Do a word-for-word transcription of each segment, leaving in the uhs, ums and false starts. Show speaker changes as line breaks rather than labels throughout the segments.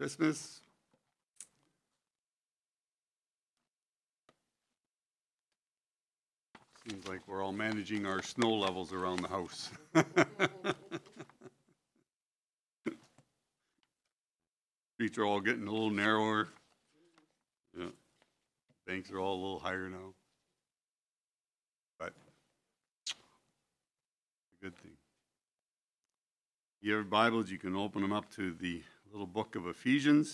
Christmas. Seems like we're all managing our snow levels around the house. Streets are all getting a little narrower. Yeah. Banks are all a little higher now. But it's a good thing. You have Bibles, you can open them up to the little book of Ephesians.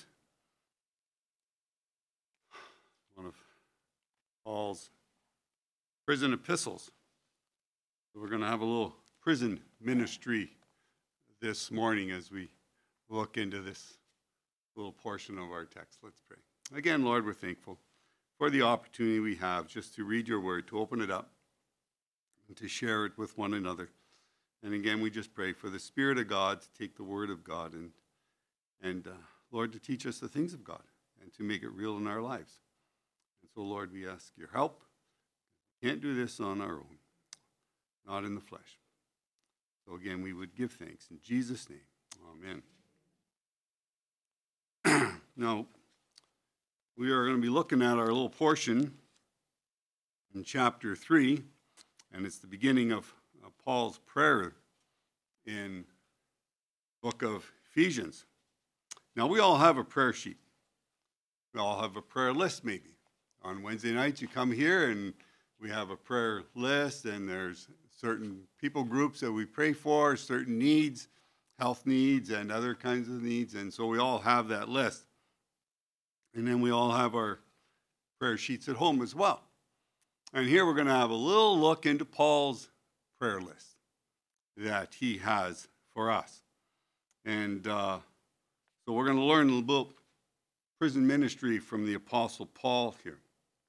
One of Paul's prison epistles. So we're going to have a little prison ministry this morning as we look into this little portion of our text. Let's pray. Again, Lord, we're thankful for the opportunity we have just to read your word, to open it up, and to share it with one another. And again, we just pray for the Spirit of God to take the word of God and, and uh, Lord, to teach us the things of God and to make it real in our lives. And so, Lord, we ask your help. We can't do this on our own, not in the flesh. So again, we would give thanks in Jesus' name. Amen. Now, we are going to be looking at our little portion in chapter three, and it's the beginning of uh, Paul's prayer in the book of Ephesians. Now, we all have a prayer sheet. We all have a prayer list, maybe. On Wednesday nights, you come here, and we have a prayer list, and there's certain people groups that we pray for, certain needs, health needs, and other kinds of needs, and so we all have that list. And then we all have our prayer sheets at home as well. And here we're going to have a little look into Paul's prayer list that he has for us. And uh, so we're going to learn a little bit prison ministry from the Apostle Paul here.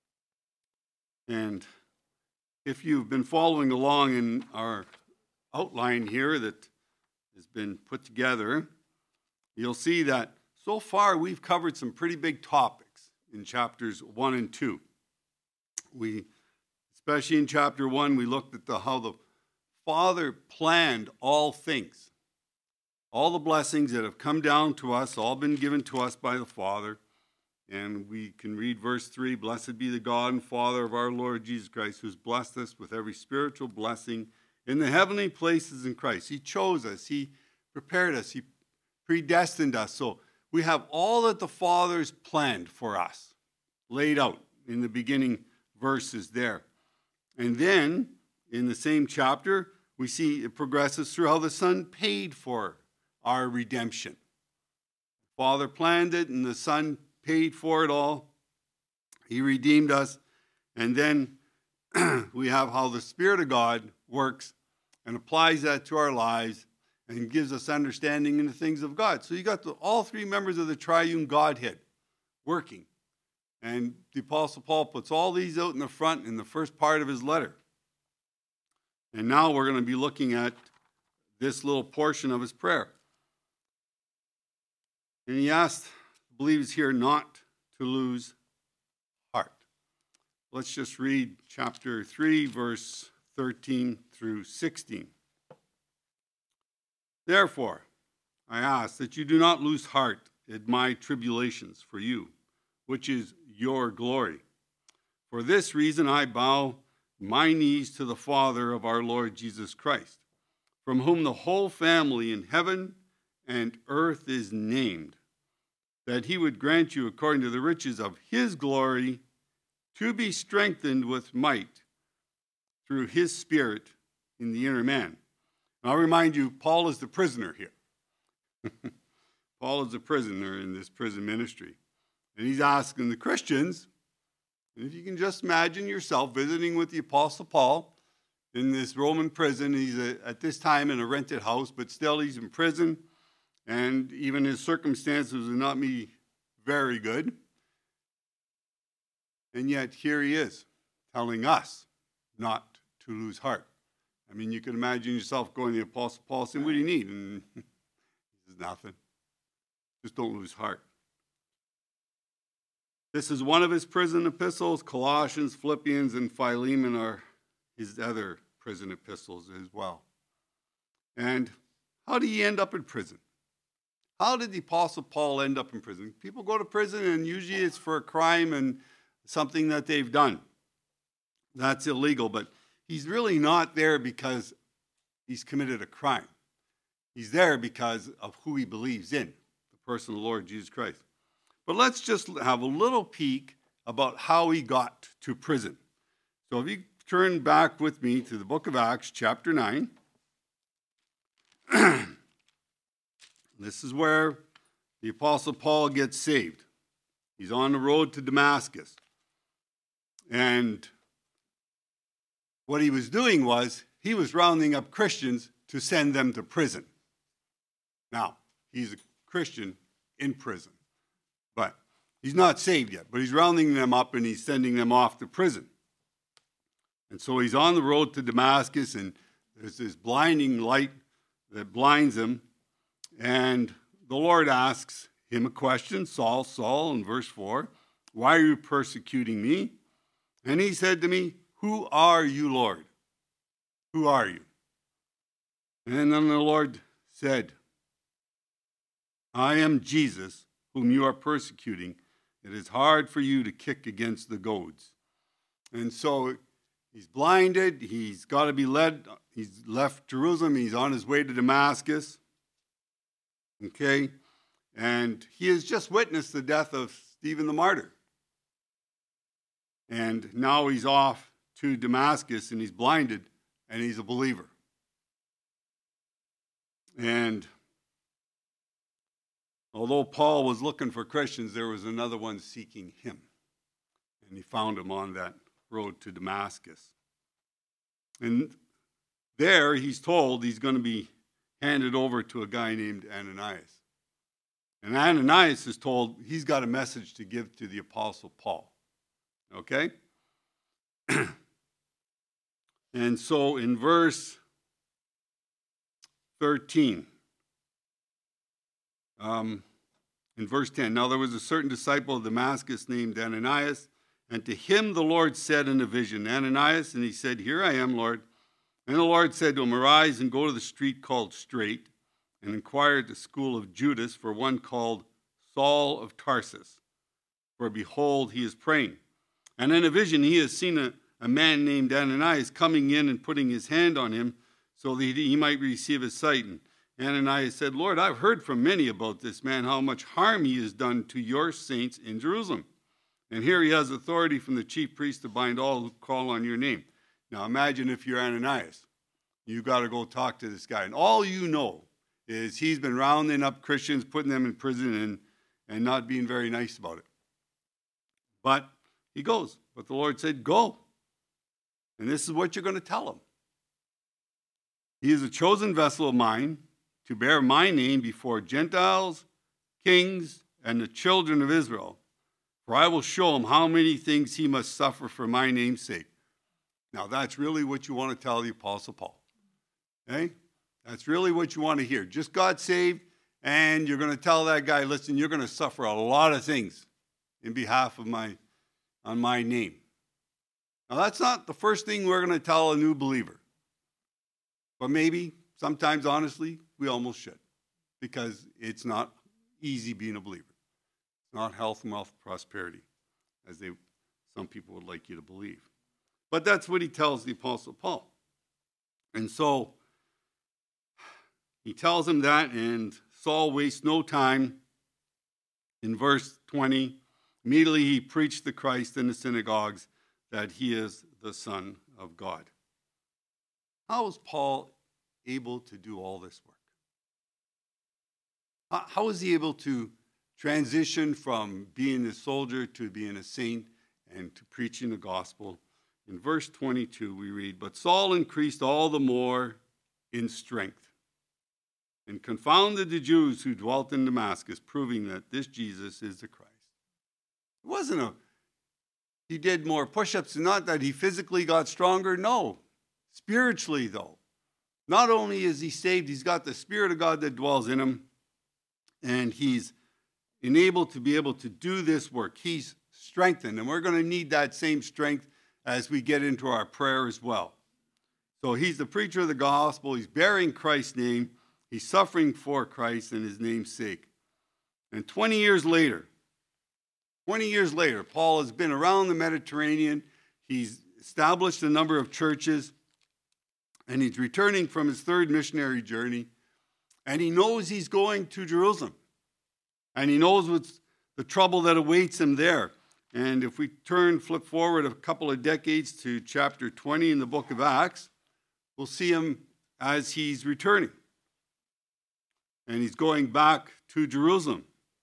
And if you've been following along in our outline here that has been put together, you'll see that so far we've covered some pretty big topics in chapters one and two. We, especially in chapter one, we looked at the, how the Father planned all things. All the blessings that have come down to us, all been given to us by the Father. And we can read verse three, "Blessed be the God and Father of our Lord Jesus Christ, who's blessed us with every spiritual blessing in the heavenly places in Christ." He chose us. He prepared us. He predestined us. So we have all that the Father's planned for us, laid out in the beginning verses there. And then, in the same chapter, we see it progresses through how the Son paid for our redemption. The Father planned it, and the Son paid for it all. He redeemed us. And then we have how the Spirit of God works and applies that to our lives and gives us understanding in the things of God. So you got the, all three members of the triune Godhead working. And the Apostle Paul puts all these out in the front in the first part of his letter. And now we're going to be looking at this little portion of his prayer. And he asked believers here not to lose heart. Let's just read chapter three, verse thirteen through sixteen. "Therefore, I ask that you do not lose heart at my tribulations for you, which is your glory. For this reason I bow my knees to the Father of our Lord Jesus Christ, from whom the whole family in heaven and earth is named, that he would grant you, according to the riches of his glory, to be strengthened with might through his Spirit in the inner man." And I'll remind you, Paul is the prisoner here. Paul is the prisoner in this prison ministry. And he's asking the Christians, and if you can just imagine yourself visiting with the Apostle Paul in this Roman prison. He's a, at this time in a rented house, but still he's in prison. And even his circumstances would not be very good. And yet here he is telling us not to lose heart. I mean, you can imagine yourself going to the Apostle Paul saying, "What do you need?" And he says, "Nothing. Just don't lose heart." This is one of his prison epistles. Colossians, Philippians, and Philemon are his other prison epistles as well. And how did he end up in prison? how did the Apostle Paul end up in prison? People go to prison, and usually it's for a crime and something that they've done. That's illegal, but he's really not there because he's committed a crime. He's there because of who he believes in, the person of the Lord Jesus Christ. But let's just have a little peek about how he got to prison. So if you turn back with me to the book of Acts, chapter nine. This is where the Apostle Paul gets saved. He's on the road to Damascus. And what he was doing was he was rounding up Christians to send them to prison. Now, he's a Christian in prison, but he's not saved yet. But he's rounding them up and he's sending them off to prison. And so he's on the road to Damascus, and there's this blinding light that blinds him. And the Lord asks him a question, Saul, Saul, in verse four, why are you persecuting me? And he said to me, who are you, Lord? Who are you? And then the Lord said, I am Jesus, whom you are persecuting. It is hard for you to kick against the goads. And so he's blinded. He's got to be led. He's left Jerusalem. He's on his way to Damascus. Okay? And he has just witnessed the death of Stephen the martyr. And now he's off to Damascus, and he's blinded, and he's a believer. And although Paul was looking for Christians, there was another one seeking him. And he found him on that road to Damascus. And there he's told he's going to be handed over to a guy named Ananias. And Ananias is told he's got a message to give to the Apostle Paul. Okay? And so in verse thirteen, um, in verse ten, now there was a certain disciple of Damascus named Ananias, and to him the Lord said in a vision, Ananias, and he said, here I am, Lord. And the Lord said to him, arise and go to the street called Straight, and inquire at the school of Judas for one called Saul of Tarsus. For behold, he is praying. And in a vision he has seen a, a man named Ananias coming in and putting his hand on him so that he might receive his sight. And Ananias said, Lord, I've heard from many about this man, how much harm he has done to your saints in Jerusalem. And here he has authority from the chief priest to bind all who call on your name. Now imagine if you're Ananias. You've got to go talk to this guy. And all you know is he's been rounding up Christians, putting them in prison, and, and not being very nice about it. But he goes. But the Lord said, go. And this is what you're going to tell him. He is a chosen vessel of mine to bear my name before Gentiles, kings, and the children of Israel. For I will show him how many things he must suffer for my name's sake. Now, that's really what you want to tell the Apostle Paul. Okay? That's really what you want to hear. Just got saved, and you're going to tell that guy, listen, you're going to suffer a lot of things in behalf of my, on my name. Now, that's not the first thing we're going to tell a new believer. But maybe, sometimes, honestly, we almost should. Because it's not easy being a believer. It's not health, wealth, prosperity, as they, some people would like you to believe. But that's what he tells the Apostle Paul. And so, he tells him that, and Saul wastes no time. In verse twenty, immediately he preached the Christ in the synagogues that he is the Son of God. How is Paul able to do all this work? How is he able to transition from being a soldier to being a saint and to preaching the gospel? In verse twenty-two we read, but Saul increased all the more in strength and confounded the Jews who dwelt in Damascus, proving that this Jesus is the Christ. It wasn't a, he did more push-ups, not that he physically got stronger, no. Spiritually, though. Not only is he saved, he's got the Spirit of God that dwells in him, and he's enabled to be able to do this work. He's strengthened, and we're going to need that same strength as we get into our prayer as well. So he's the preacher of the gospel. He's bearing Christ's name. He's suffering for Christ and his name's sake. And twenty years later, twenty years later, Paul has been around the Mediterranean. He's established a number of churches, and he's returning from his third missionary journey, and he knows he's going to Jerusalem, and he knows what's the trouble that awaits him there. And if we turn, flip forward a couple of decades to chapter twenty in the book of Acts, we'll see him as he's returning. And he's going back to Jerusalem.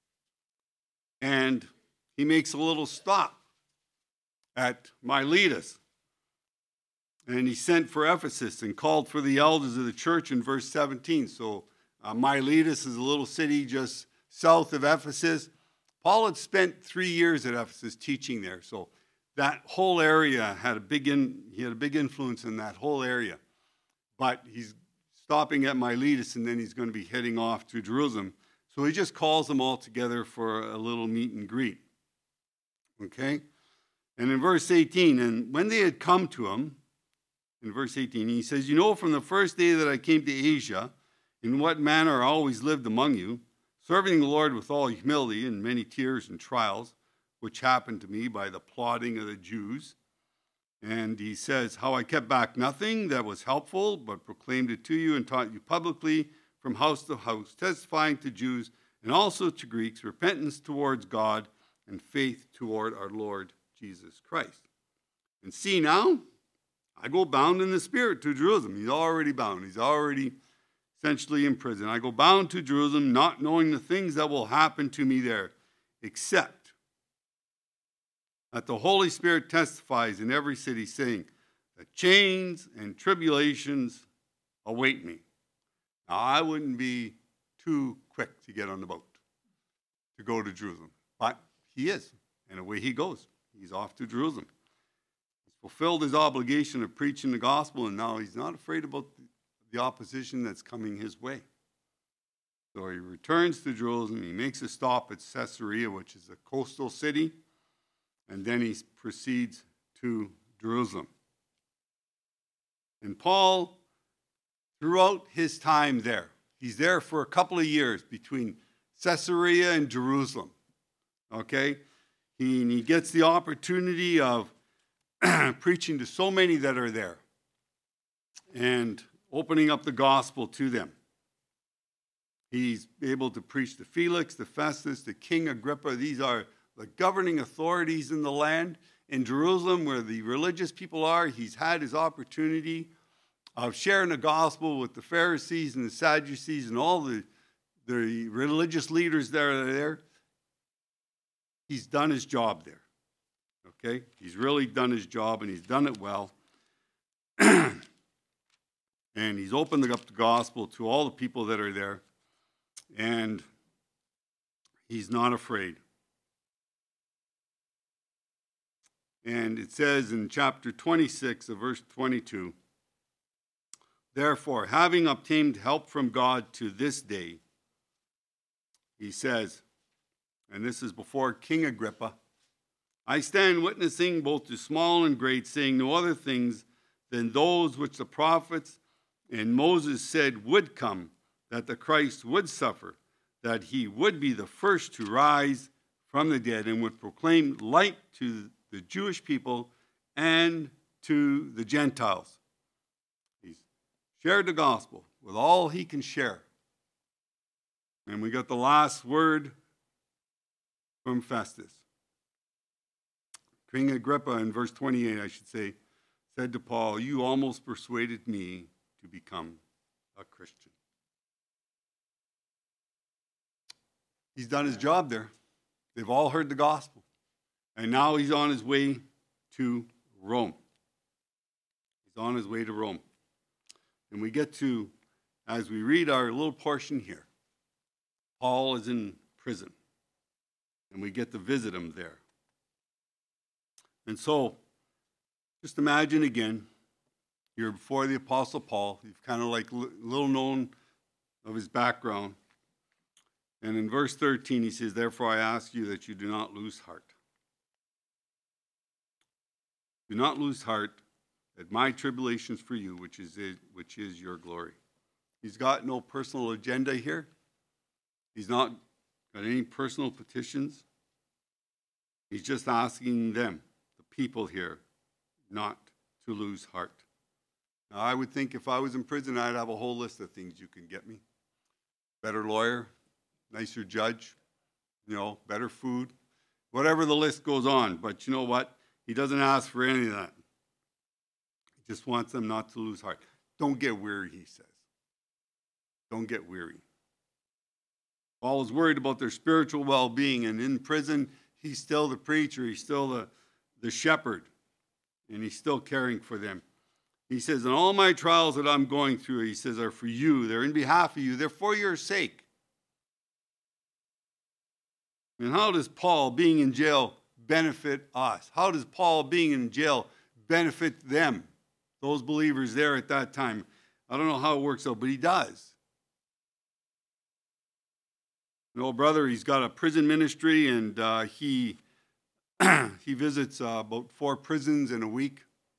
And he makes a little stop at Miletus. And he sent for Ephesus and called for the elders of the church in verse seventeen. So uh, Miletus is a little city just south of Ephesus. Paul had spent three years at Ephesus teaching there. So that whole area had a big in, he had a big influence in that whole area. But he's stopping at Miletus, and then he's going to be heading off to Jerusalem. So he just calls them all together for a little meet and greet. Okay? And in verse eighteen, and when they had come to him, in verse eighteen, he says, "You know from the first day that I came to Asia, in what manner I always lived among you, serving the Lord with all humility and many tears and trials, which happened to me by the plotting of the Jews." And he says, "How I kept back nothing that was helpful, but proclaimed it to you and taught you publicly from house to house, testifying to Jews and also to Greeks, repentance towards God and faith toward our Lord Jesus Christ. And see now, I go bound in the Spirit to Jerusalem." He's already bound. He's already essentially in prison. "I go bound to Jerusalem, not knowing the things that will happen to me there, except that the Holy Spirit testifies in every city, saying that chains and tribulations await me." Now, I wouldn't be too quick to get on the boat to go to Jerusalem, but he is, and away he goes. He's off to Jerusalem. He's fulfilled his obligation of preaching the gospel, and now he's not afraid about the opposition that's coming his way. So he returns to Jerusalem. He makes a stop at Caesarea, which is a coastal city, and then he proceeds to Jerusalem. And Paul, throughout his time there, he's there for a couple of years between Caesarea and Jerusalem. Okay? He, and he gets the opportunity of preaching to so many that are there and opening up the gospel to them. He's able to preach to Felix, to Festus, to King Agrippa. These are the governing authorities in the land. In Jerusalem, where the religious people are, he's had his opportunity of sharing the gospel with the Pharisees and the Sadducees and all the, the religious leaders that are there. He's done his job there. Okay? He's really done his job, and he's done it well. And he's opened up the gospel to all the people that are there. And he's not afraid. And it says in chapter twenty-six of verse twenty-two, "Therefore, having obtained help from God to this day," he says, and this is before King Agrippa, "I stand witnessing both to small and great, saying no other things than those which the prophets and Moses said would come, that the Christ would suffer, that he would be the first to rise from the dead, and would proclaim light to the Jewish people and to the Gentiles." He's shared the gospel with all he can share. And we got the last word from Festus. King Agrippa, in verse twenty-eight, I should say, said to Paul, "You almost persuaded me to become a Christian." He's done his job there. They've all heard the gospel. And now he's on his way to Rome. He's on his way to Rome. And we get to, as we read our little portion here, Paul is in prison. And we get to visit him there. And so, just imagine again, you're before the Apostle Paul. You've kind of like little known of his background. And in verse thirteen, he says, "Therefore I ask you that you do not lose heart. Do not lose heart at my tribulations for you, which is it, which is your glory." He's got no personal agenda here. He's not got any personal petitions? He's just asking them, the people here, not to lose heart. Now, I would think if I was in prison, I'd have a whole list of things you can get me. Better lawyer, nicer judge, you know, better food, whatever the list goes on. But you know what? He doesn't ask for any of that. He just wants them not to lose heart. Don't get weary, he says. Don't get weary. Paul is worried about their spiritual well-being, and in prison, he's still the preacher, he's still the, the shepherd, and he's still caring for them. He says, and all my trials that I'm going through, he says, are for you. They're in behalf of you. They're for your sake. And how does Paul being in jail benefit us? How does Paul being in jail benefit them, those believers there at that time? I don't know how it works out, but he does. An old brother, he's got a prison ministry, and uh, he he visits uh, about four prisons in a week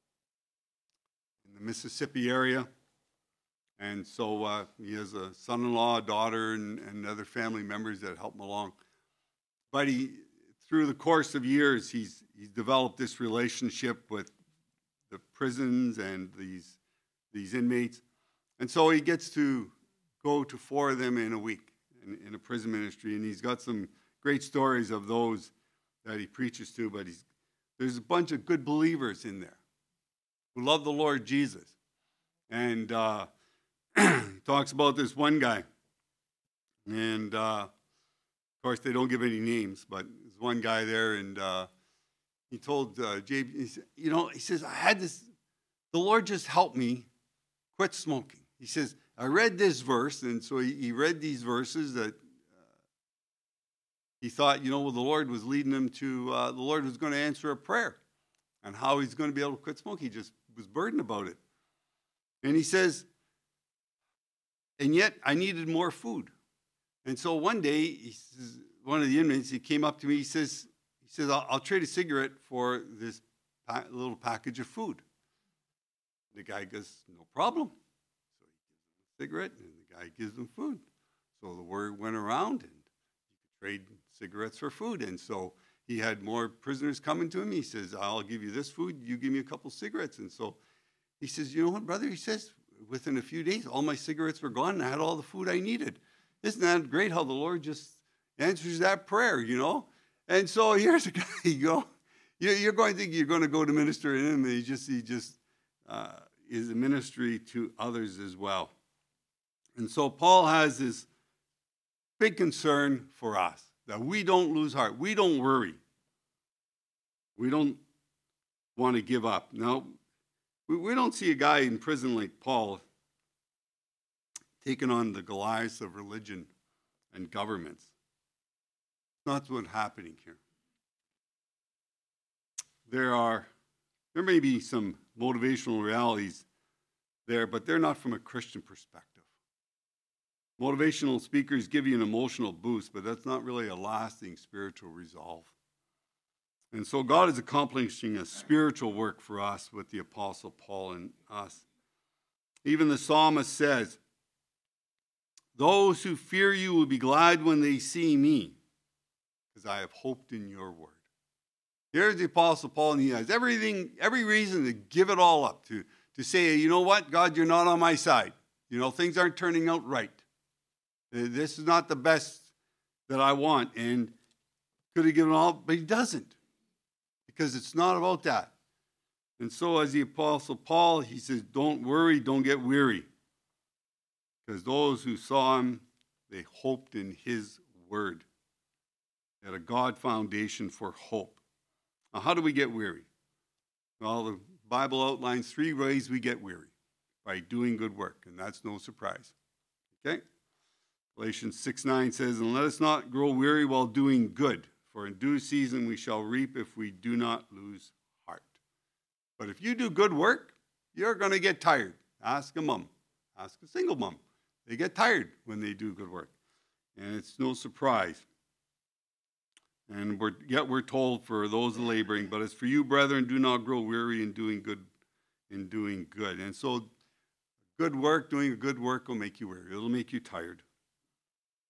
in the Mississippi area. And so uh, he has a son-in-law, a daughter, and, and other family members that help him along. But he, through the course of years, he's he's developed this relationship with the prisons and these these inmates, and so he gets to go to four of them in a week in, in a prison ministry, and he's got some great stories of those that he preaches to. But he's there's a bunch of good believers in there who love the Lord Jesus, and uh, he talks about this one guy, and. Uh, Of course, they don't give any names, but there's one guy there, and uh, he told uh, J B, he said, you know, he says, I had this, the Lord just helped me quit smoking. He says, I read this verse, and so he, he read these verses that uh, he thought, you know, well, the Lord was leading him to, uh, the Lord was going to answer a prayer and how he's going to be able to quit smoking. He just was burdened about it. And he says, and yet I needed more food. And so one day, he says, one of the inmates, he came up to me, he says, he says, I'll, I'll trade a cigarette for this pa- little package of food. The guy goes, no problem. So he gives him a cigarette, and the guy gives him food. So the word went around, and you could trade cigarettes for food. And so he had more prisoners coming to him. He says, I'll give you this food, you give me a couple cigarettes. And so he says, you know what, brother? He says, within a few days, all my cigarettes were gone, and I had all the food I needed. Isn't that great how the Lord just answers that prayer, you know? And so here's a guy, you go, you're going to think you're going to go to minister to him, and he just, he just uh, is a ministry to others as well. And so Paul has this big concern for us, that we don't lose heart. We don't worry. We don't want to give up. Now, we, we don't see a guy in prison like Paul taking on the Goliaths of religion and governments. That's what's happening here. There are, there may be some motivational realities there, but they're not from a Christian perspective. Motivational speakers give you an emotional boost, but that's not really a lasting spiritual resolve. And so God is accomplishing a spiritual work for us with the Apostle Paul and us. Even the psalmist says, those who fear you will be glad when they see me, because I have hoped in your word. Here's the Apostle Paul, and he has everything, every reason to give it all up, to, to say, you know what, God, you're not on my side. You know, things aren't turning out right. This is not the best that I want, and could have given all, but he doesn't, because it's not about that. And so as the Apostle Paul, he says, don't worry, don't get weary. Because those who saw him, they hoped in his word. They had a God foundation for hope. Now, how do we get weary? Well, the Bible outlines three ways we get weary. By doing good work, and that's no surprise. Okay? Galatians six nine says, and let us not grow weary while doing good, for in due season we shall reap if we do not lose heart. But if you do good work, you're going to get tired. Ask a mom. Ask a single mom. They get tired when they do good work. And it's no surprise. And we're, yet we're told for those laboring, but as for you, brethren, do not grow weary in doing good, in doing good. And so good work, doing a good work will make you weary. It'll make you tired.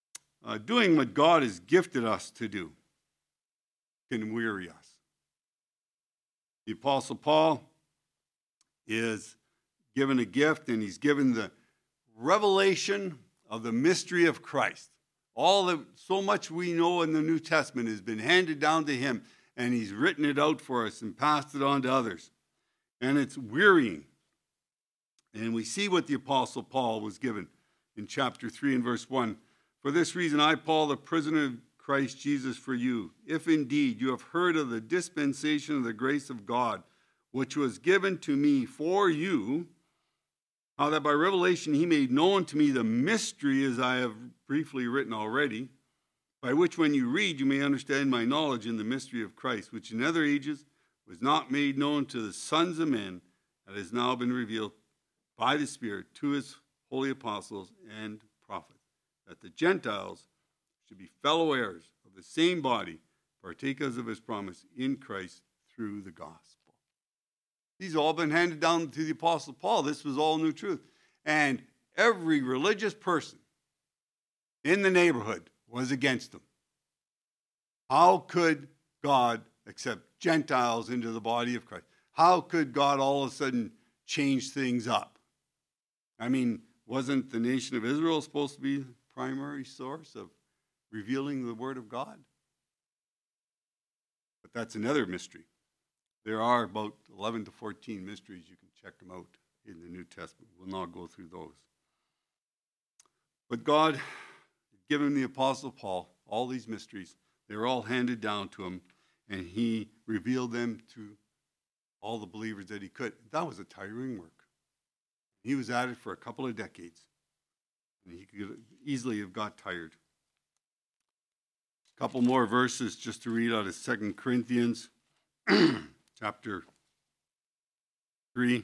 uh, doing what God has gifted us to do can weary us. The Apostle Paul is given a gift, and he's given the revelation of the mystery of Christ. All the so much we know in the New Testament has been handed down to him, and he's written it out for us and passed it on to others. And it's wearying. And we see what the Apostle Paul was given in chapter three and verse one. For this reason, I, Paul, the prisoner of Christ Jesus for you, if indeed you have heard of the dispensation of the grace of God, which was given to me for you, how that by revelation he made known to me the mystery, as I have briefly written already, by which when you read you may understand my knowledge in the mystery of Christ, which in other ages was not made known to the sons of men, that has now been revealed by the Spirit to his holy apostles and prophets, that the Gentiles should be fellow heirs of the same body, partakers of his promise in Christ through the gospel. These have all been handed down to the Apostle Paul. This was all new truth. And every religious person in the neighborhood was against him. How could God accept Gentiles into the body of Christ? How could God all of a sudden change things up? I mean, wasn't the nation of Israel supposed to be the primary source of revealing the Word of God? But that's another mystery. There are about eleven to fourteen mysteries. You can check them out in the New Testament. We'll not go through those. But God had given the Apostle Paul all these mysteries. They were all handed down to him, and he revealed them to all the believers that he could. That was a tiring work. He was at it for a couple of decades, and he could easily have got tired. A couple more verses just to read out of Second Corinthians chapter three.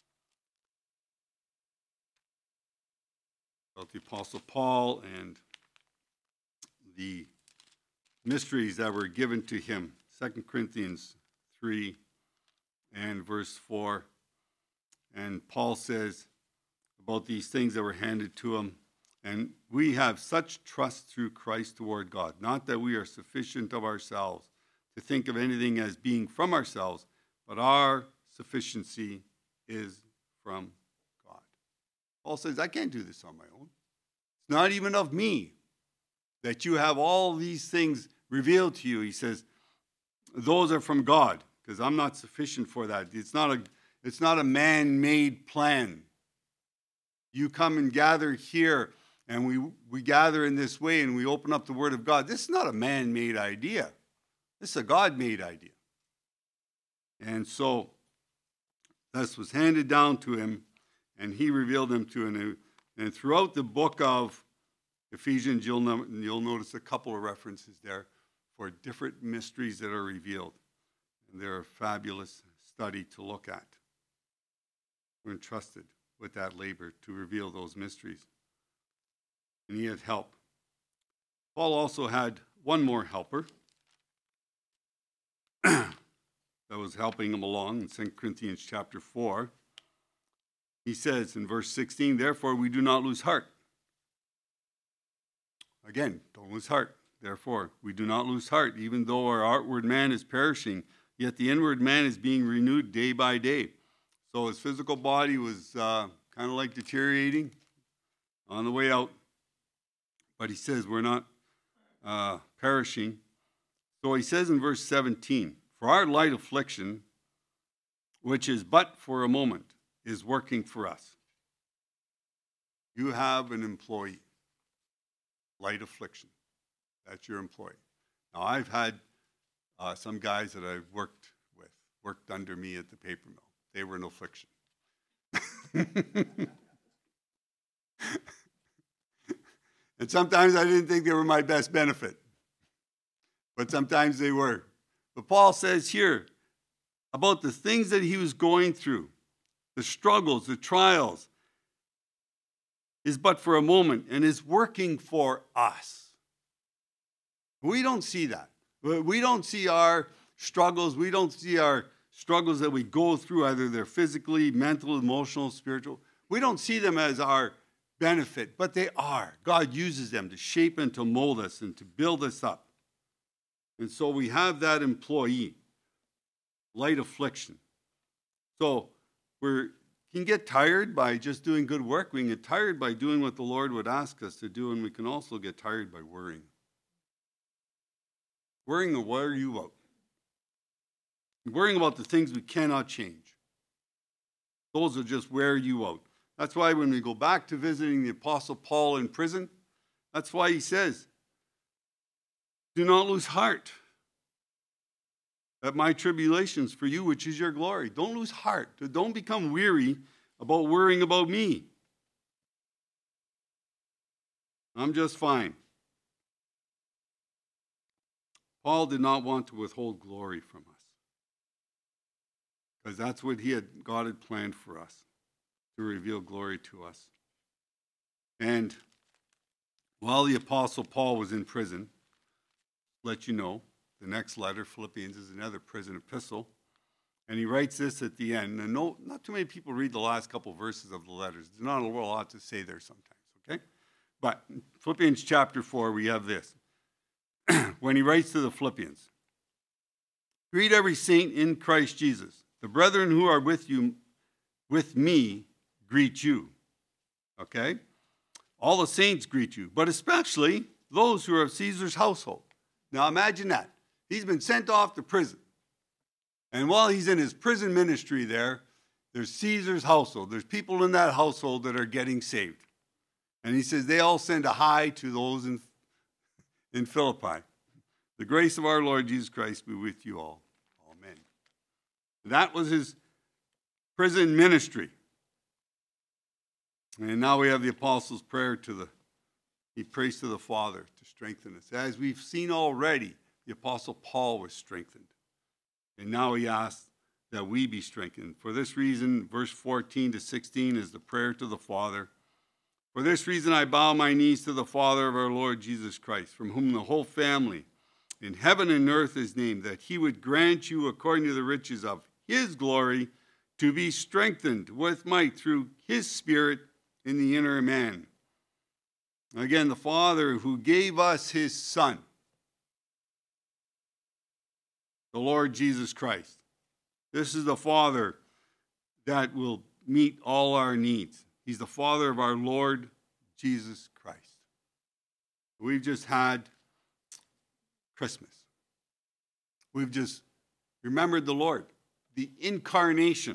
About the Apostle Paul and the mysteries that were given to him. Second Corinthians three and verse four. And Paul says about these things that were handed to him, and we have such trust through Christ toward God, not that we are sufficient of ourselves to think of anything as being from ourselves, but our sufficiency is from God. Paul says, I can't do this on my own. It's not even of me that you have all these things revealed to you. He says, those are from God, because I'm not sufficient for that. It's not a, it's not a man-made plan. You come and gather here, and we, we gather in this way, and we open up the Word of God. This is not a man-made idea. This is a God-made idea. And so this was handed down to him, and he revealed them to him. And throughout the book of Ephesians, you'll, no, you'll notice a couple of references there for different mysteries that are revealed. And they're a fabulous study to look at. We're entrusted with that labor to reveal those mysteries. And he had help. Paul also had one more helper that was helping him along in Second Corinthians chapter four. He says in verse sixteen, therefore we do not lose heart. Again, don't lose heart. Therefore, we do not lose heart, even though our outward man is perishing, yet the inward man is being renewed day by day. So his physical body was uh, kind of like deteriorating on the way out. But he says we're not uh, perishing. So he says in verse seventeen, for our light affliction, which is but for a moment, is working for us. You have an employee, light affliction. That's your employee. Now, I've had uh, some guys that I've worked with, worked under me at the paper mill. They were an affliction. And sometimes I didn't think they were my best benefit. But sometimes they were. But Paul says here about the things that he was going through, the struggles, the trials, is but for a moment and is working for us. We don't see that. We don't see our struggles. We don't see our struggles that we go through, either they're physically, mental, emotional, spiritual. We don't see them as our benefit, but they are. God uses them to shape and to mold us and to build us up. And so we have that employee, light affliction. So we can get tired by just doing good work. We can get tired by doing what the Lord would ask us to do, and we can also get tired by worrying. Worrying will wear you out. Worrying about the things we cannot change. Those will just wear you out. That's why when we go back to visiting the Apostle Paul in prison, that's why he says, do not lose heart at my tribulations for you, which is your glory. Don't lose heart. Don't become weary about worrying about me. I'm just fine. Paul did not want to withhold glory from us, because that's what he had, God had planned for us, to reveal glory to us. And while the Apostle Paul was in prison, let you know, the next letter, Philippians, is another prison epistle. And he writes this at the end. And no, not too many people read the last couple verses of the letters. There's not a lot to say there sometimes, okay? But in Philippians chapter four, we have this. When he writes to the Philippians, greet every saint in Christ Jesus. The brethren who are with you, with me, greet you. Okay? All the saints greet you, but especially those who are of Caesar's household. Now imagine that. He's been sent off to prison. And while he's in his prison ministry there, there's Caesar's household. There's people in that household that are getting saved. And he says they all send a hi to those in, in Philippi. The grace of our Lord Jesus Christ be with you all. Amen. That was his prison ministry. And now we have the apostles' prayer to the, he prays to the Father to strengthen us. As we've seen already, the apostle Paul was strengthened. And now he asks that we be strengthened. For this reason, verse fourteen to sixteen is the prayer to the Father. For this reason I bow my knees to the Father of our Lord Jesus Christ, from whom the whole family in heaven and earth is named, that he would grant you according to the riches of his glory to be strengthened with might through his Spirit in the inner man. Again, the Father who gave us his Son, the Lord Jesus Christ. This is the Father that will meet all our needs. He's the Father of our Lord Jesus Christ. We've just had Christmas. We've just remembered the Lord, the incarnation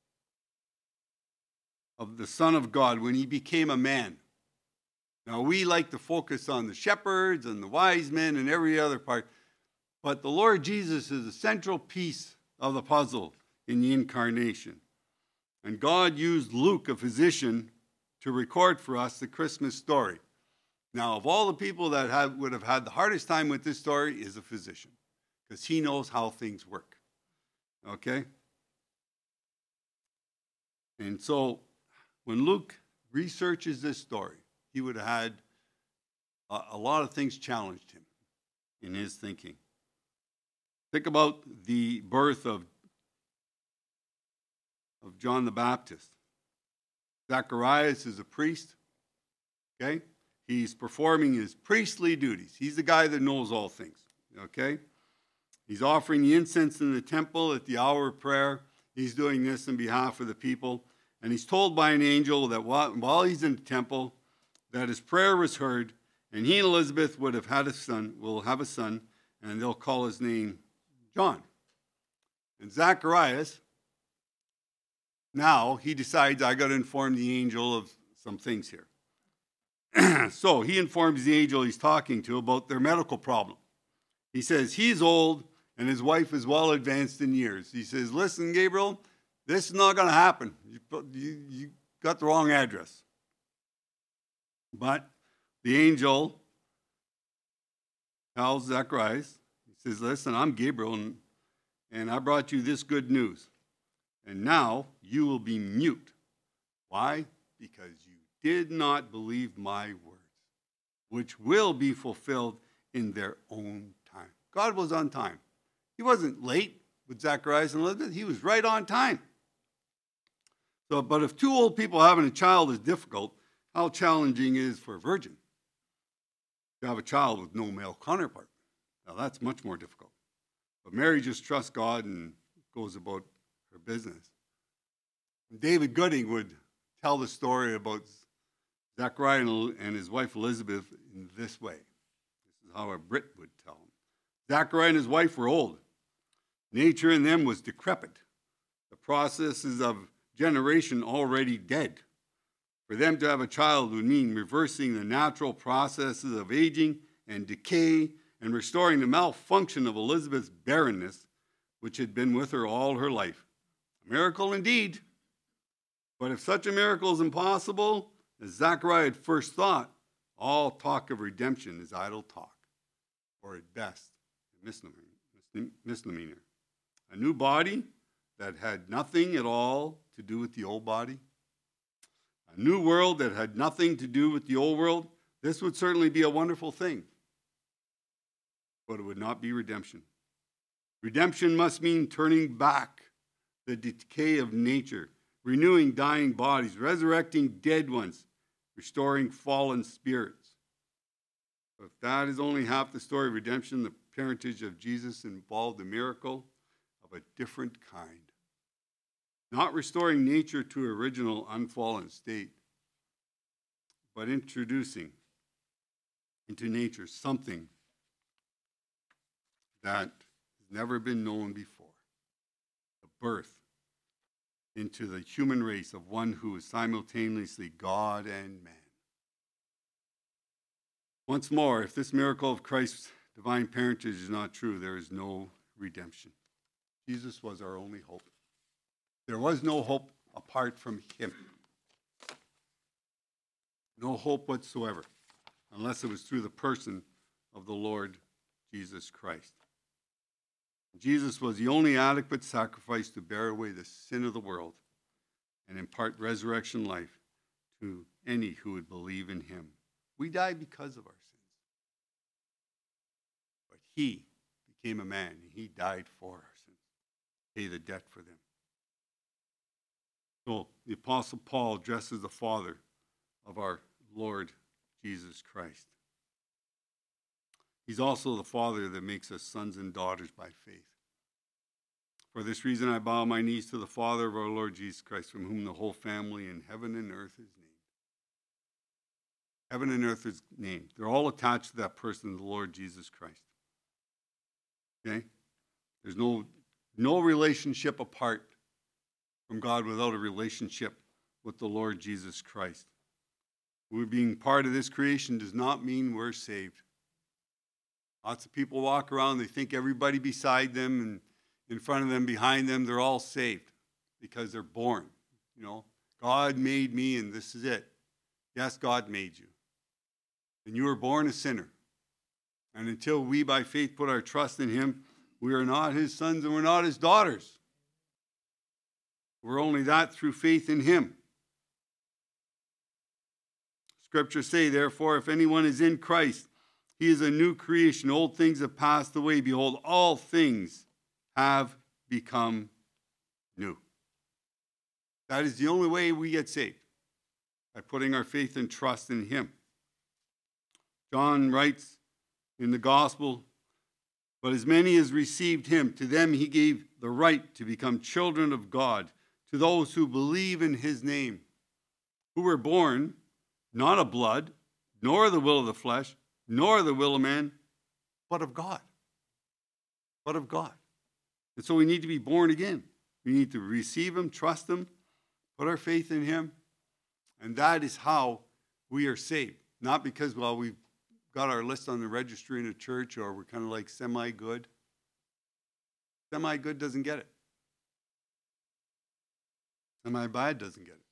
of the Son of God when he became a man. Now, we like to focus on the shepherds and the wise men and every other part, but the Lord Jesus is the central piece of the puzzle in the incarnation. And God used Luke, a physician, to record for us the Christmas story. Now, of all the people that have, would have had the hardest time with this story is a physician, because he knows how things work. Okay? And so, when Luke researches this story, he would have had a, a lot of things challenged him in his thinking. Think about the birth of, of John the Baptist. Zacharias is a priest, okay? He's performing his priestly duties. He's the guy that knows all things, okay? He's offering the incense in the temple at the hour of prayer. He's doing this on behalf of the people. And he's told by an angel that while, while he's in the temple, that his prayer was heard, and he and Elizabeth would have had a son, will have a son, and they'll call his name John. And Zacharias, now he decides, I got to inform the angel of some things here. So he informs the angel he's talking to about their medical problem. He says, he's old, and his wife is well advanced in years. He says, listen, Gabriel, this is not going to happen. You, you, you got the wrong address. But the angel tells Zacharias, he says, listen, I'm Gabriel, and, and I brought you this good news. And now you will be mute. Why? Because you did not believe my words, which will be fulfilled in their own time. God was on time. He wasn't late with Zacharias and Elizabeth. He was right on time. So, but if two old people having a child is difficult, how challenging it is for a virgin to have a child with no male counterpart. Now, that's much more difficult. But Mary just trusts God and goes about her business. David Gooding would tell the story about Zachariah and his wife Elizabeth in this way. This is how a Brit would tell him. Zachariah and his wife were old. Nature in them was decrepit. The processes of generation already dead. For them to have a child would mean reversing the natural processes of aging and decay and restoring the malfunction of Elizabeth's barrenness, which had been with her all her life. A miracle indeed. But if such a miracle is impossible, as Zachariah had first thought, all talk of redemption is idle talk, or at best, a misnomer. misnomer. A new body that had nothing at all to do with the old body. A new world that had nothing to do with the old world. This would certainly be a wonderful thing, but it would not be redemption. Redemption must mean turning back the decay of nature, renewing dying bodies, resurrecting dead ones, restoring fallen spirits. But if that is only half the story of redemption, the parentage of Jesus involved a miracle of a different kind. Not restoring nature to her original unfallen state, but introducing into nature something that has never been known before. The birth into the human race of one who is simultaneously God and man. Once more, if this miracle of Christ's divine parentage is not true, there is no redemption. Jesus was our only hope. There was no hope apart from him. No hope whatsoever, unless it was through the person of the Lord Jesus Christ. Jesus was the only adequate sacrifice to bear away the sin of the world and impart resurrection life to any who would believe in him. We die because of our sins. But he became a man, and he died for our sins, to pay the debt for them. So the Apostle Paul addresses the Father of our Lord Jesus Christ. He's also the Father that makes us sons and daughters by faith. For this reason I bow my knees to the Father of our Lord Jesus Christ, from whom the whole family in heaven and earth is named. Heaven and earth is named. They're all attached to that person, the Lord Jesus Christ. Okay? There's no, no relationship apart from God without a relationship with the Lord Jesus Christ. We being part of this creation does not mean we're saved. Lots of people walk around, they think everybody beside them and in front of them, behind them, they're all saved because they're born. You know, God made me and this is it. Yes, God made you. And you were born a sinner. And until we by faith put our trust in him, we are not his sons and we're not his daughters. We're only that through faith in him. Scriptures say, therefore, if anyone is in Christ, he is a new creation. Old things have passed away. Behold, all things have become new. That is the only way we get saved, by putting our faith and trust in him. John writes in the gospel, but as many as received him, to them he gave the right to become children of God, to those who believe in his name, who were born not of blood, nor the will of the flesh, nor the will of man, but of God. But of God. And so we need to be born again. We need to receive him, trust him, put our faith in him. And that is how we are saved. Not because, well, we've got our list on the registry in a church or we're kind of like semi-good. Semi-good doesn't get it. Semi-bad doesn't get it.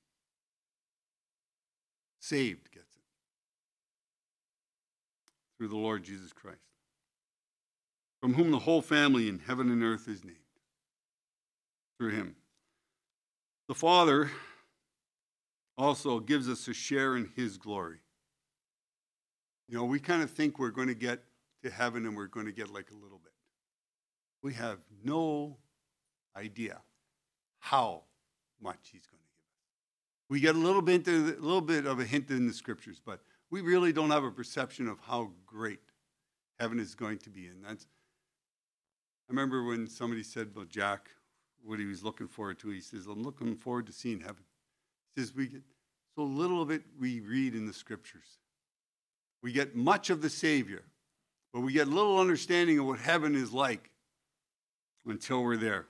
Saved gets it. Through the Lord Jesus Christ, from whom the whole family in heaven and earth is named. Through him. The Father also gives us a share in his glory. You know, we kind of think we're going to get to heaven and we're going to get like a little bit. We have no idea how much he's going to give us. We get a little bit, a little bit of a hint in the scriptures, but we really don't have a perception of how great heaven is going to be. And that's, I remember when somebody said about Jack, what he was looking forward to. He says, I'm looking forward to seeing heaven. He says, we get so little of it we read in the scriptures. We get much of the Savior, but we get little understanding of what heaven is like until we're there.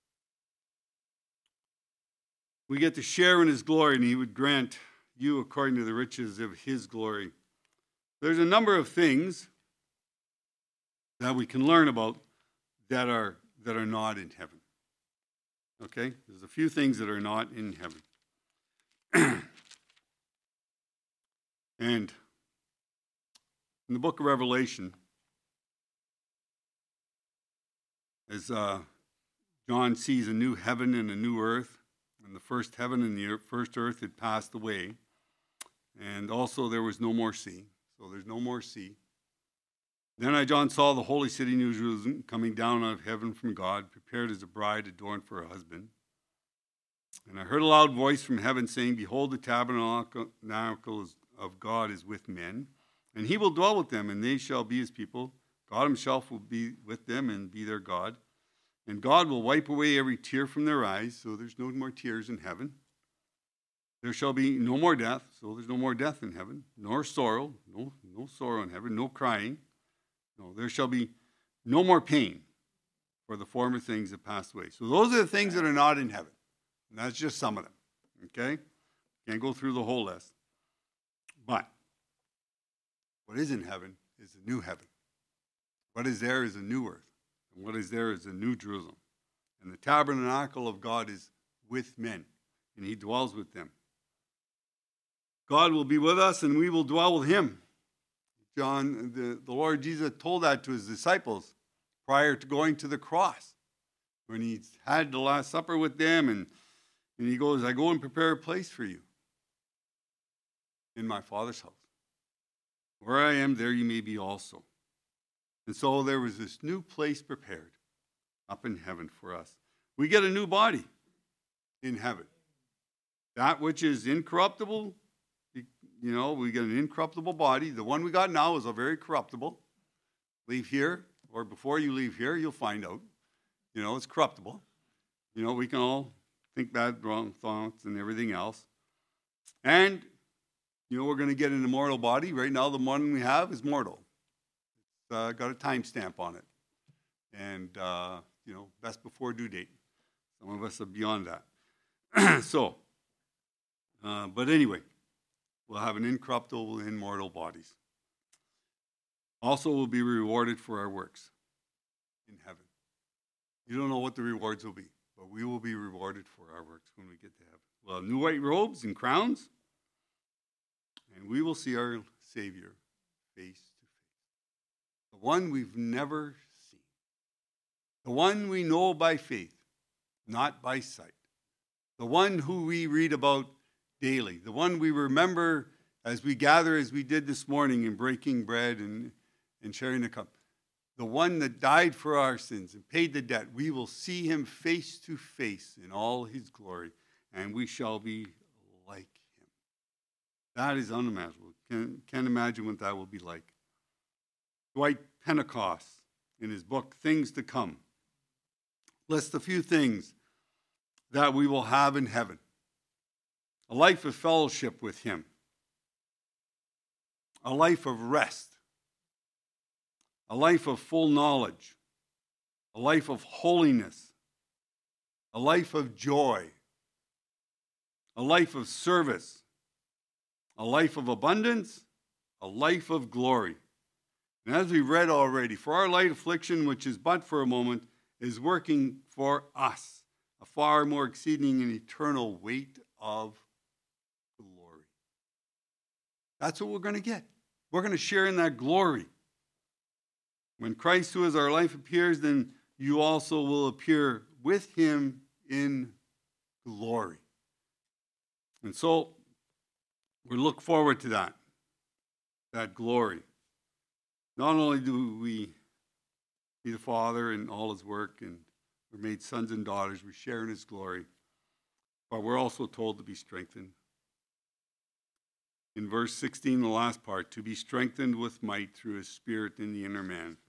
We get to share in his glory, and he would grant you according to the riches of his glory. There's a number of things that we can learn about that are that are not in heaven. Okay? There's a few things that are not in heaven. And in the book of Revelation, as uh, John sees a new heaven and a new earth, and the first heaven and the first earth had passed away, and also there was no more sea. So there's no more sea. Then I, John, saw the holy city, New Jerusalem, coming down out of heaven from God, prepared as a bride adorned for her husband. And I heard a loud voice from heaven saying, Behold, the tabernacle of God is with men, and he will dwell with them, and they shall be his people. God himself will be with them and be their God. And God will wipe away every tear from their eyes, so there's no more tears in heaven. There shall be no more death, so there's no more death in heaven, nor sorrow, no, no sorrow in heaven, no crying. No, there shall be no more pain, for the former things have passed away. So those are the things that are not in heaven. And that's just some of them, okay? Can't go through the whole list. But what is in heaven is a new heaven. What is there is a new earth. And what is there is a new Jerusalem. And the tabernacle of God is with men, and he dwells with them. God will be with us, and we will dwell with him. John, the, the Lord Jesus told that to his disciples prior to going to the cross. When he had the Last Supper with them, and, and he goes, I go and prepare a place for you in my Father's house. Where I am, there you may be also. And so there was this new place prepared up in heaven for us. We get a new body in heaven. That which is incorruptible, you know, we get an incorruptible body. The one we got now is a very corruptible. Leave here, or before you leave here, you'll find out. You know, it's corruptible. You know, we can all think bad, wrong thoughts and everything else. And, you know, we're going to get an immortal body. Right now, the one we have is mortal. It's uh, got a timestamp on it. And, uh, you know, best before due date. Some of us are beyond that. so, uh, but anyway. We'll have an incorruptible, immortal bodies. Also, we'll be rewarded for our works in heaven. You don't know what the rewards will be, but we will be rewarded for our works when we get to heaven. We'll have new white robes and crowns, and we will see our Savior face to face. The one we've never seen. The one we know by faith, not by sight. The one who we read about daily, the one we remember as we gather as we did this morning in breaking bread and, and sharing the cup. The one that died for our sins and paid the debt. We will see him face to face in all his glory, and we shall be like him. That is unimaginable. Can't, can't imagine what that will be like. Dwight Pentecost, in his book, Things to Come, lists a few things that we will have in heaven. A life of fellowship with him. A life of rest. A life of full knowledge. A life of holiness. A life of joy. A life of service. A life of abundance. A life of glory. And as we read already, for our light affliction, which is but for a moment, is working for us a far more exceeding and eternal weight of glory. That's what we're going to get. We're going to share in that glory. When Christ, who is our life, appears, then you also will appear with him in glory. And so we look forward to that, that glory. Not only do we see the Father and all his work, and we're made sons and daughters, we share in his glory, but we're also told to be strengthened. in verse sixteen, the last part, to be strengthened with might through his Spirit in the inner man.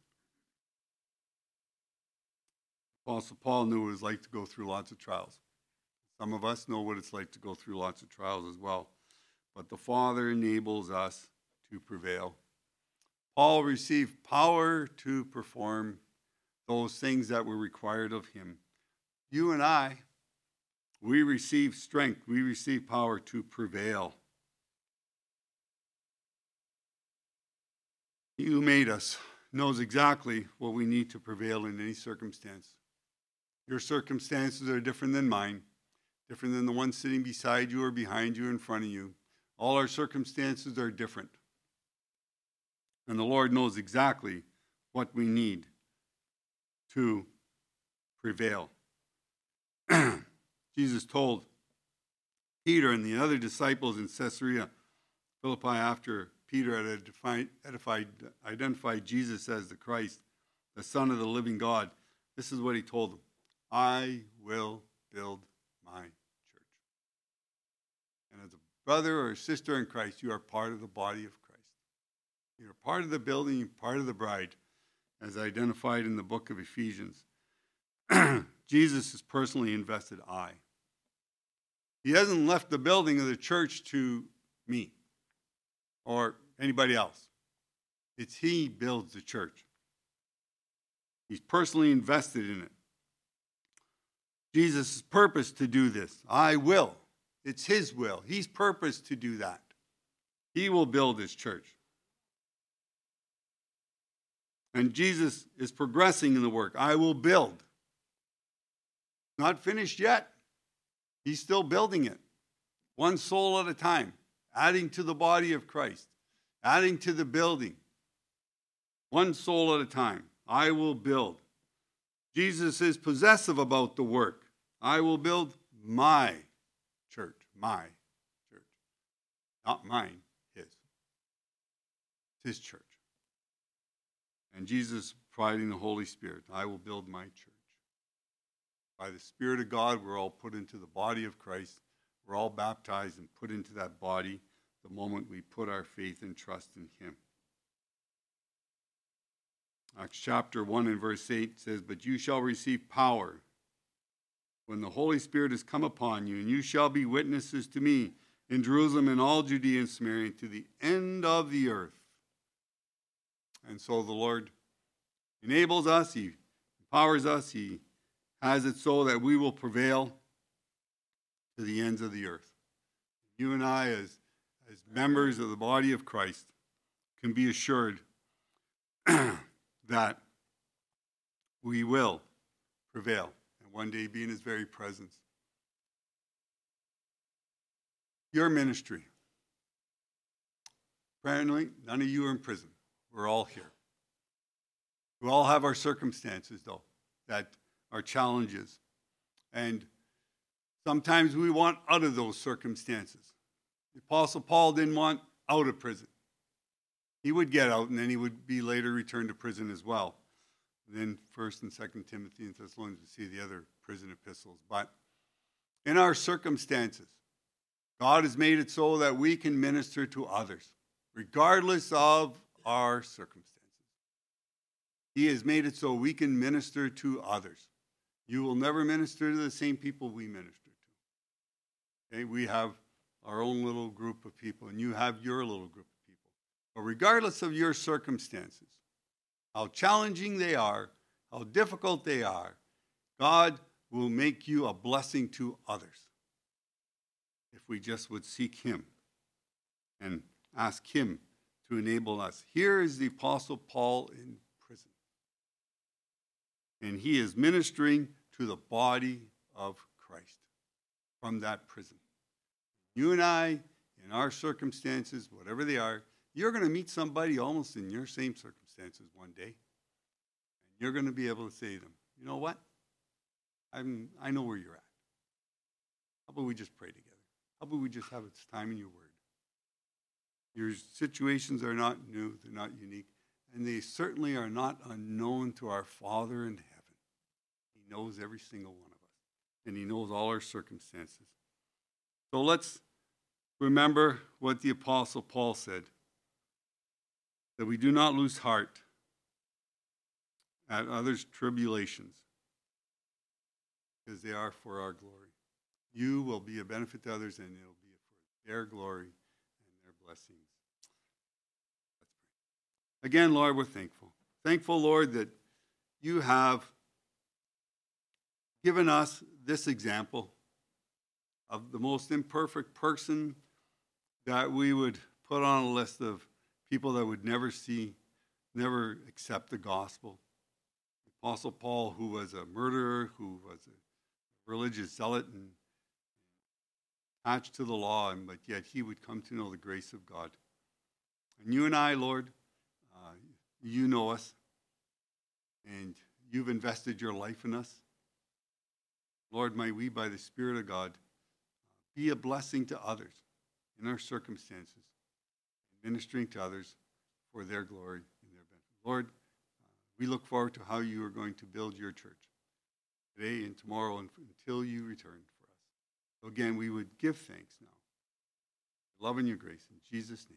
Apostle Paul knew what it was like to go through lots of trials. Some of us know what it's like to go through lots of trials as well. But the Father enables us to prevail. Paul received power to perform those things that were required of him. You and I, we receive strength. We receive power to prevail. He who made us knows exactly what we need to prevail in any circumstance. Your circumstances are different than mine, different than the one sitting beside you or behind you or in front of you. All our circumstances are different. And the Lord knows exactly what we need to prevail. Jesus told Peter and the other disciples in Caesarea Philippi, after Peter had edified, edified, identified Jesus as the Christ, the Son of the living God, this is what he told them: I will build my church. And as a brother or a sister in Christ, you are part of the body of Christ. You're part of the building, you're part of the bride, as identified in the book of Ephesians. Jesus has personally invested I. He hasn't left the building of the church to me or anybody else. It's he builds the church. He's personally invested in it. Jesus' purpose to do this. I will. It's his will. He's purposed to do that. He will build his church. And Jesus is progressing in the work. I will build. Not finished yet. He's still building it. One soul at a time. Adding to the body of Christ. Adding to the building. One soul at a time. I will build. Jesus is possessive about the work. I will build my church. My church. Not mine, his. It's his church. And Jesus providing the Holy Spirit. I will build my church. By the Spirit of God, we're all put into the body of Christ. We're all baptized and put into that body the moment we put our faith and trust in him. Acts chapter one and verse eight says, but you shall receive power when the Holy Spirit has come upon you, and you shall be witnesses to me in Jerusalem and all Judea and Samaria and to the end of the earth. And so the Lord enables us, he empowers us, he has it so that we will prevail to the ends of the earth. You and I, as, as members of the body of Christ, can be assured that we will prevail and one day be in his very presence. Your ministry. Apparently, none of you are in prison. We're all here. We all have our circumstances, though, that are challenges. And sometimes we want out of those circumstances. The Apostle Paul didn't want out of prison. He would get out, and then he would be later returned to prison as well. And then First and Second Timothy and Thessalonians, we see the other prison epistles. But in our circumstances, God has made it so that we can minister to others, regardless of our circumstances. He has made it so we can minister to others. You will never minister to the same people we minister to. Okay? We have our own little group of people, and you have your little group of people. But regardless of your circumstances, how challenging they are, how difficult they are, God will make you a blessing to others if we just would seek him and ask him to enable us. Here is the Apostle Paul in prison. And he is ministering to the body of Christ from that prison. You and I, in our circumstances, whatever they are, you're going to meet somebody almost in your same circumstances one day. And you're going to be able to say to them, you know what? I'm, I know where you're at. How about we just pray together? How about we just have this time in your word? Your situations are not new, they're not unique, and they certainly are not unknown to our Father in heaven. He knows every single one of us, and he knows all our circumstances. So let's remember what the Apostle Paul said, that we do not lose heart at others' tribulations, because they are for our glory. You will be a benefit to others, and it will be for their glory and their blessings. Let's pray. Again, Lord, we're thankful. Thankful, Lord, that you have given us this example of the most imperfect person that we would put on a list of people that would never see, never accept the gospel. The Apostle Paul, who was a murderer, who was a religious zealot and attached to the law, and but yet he would come to know the grace of God. And you and I, Lord, uh, you know us, and you've invested your life in us. Lord, may we, by the Spirit of God, be a blessing to others in our circumstances, ministering to others for their glory and their benefit. Lord, uh, we look forward to how you are going to build your church today and tomorrow and until you return for us. So again, we would give thanks now. Love and your grace in Jesus' name.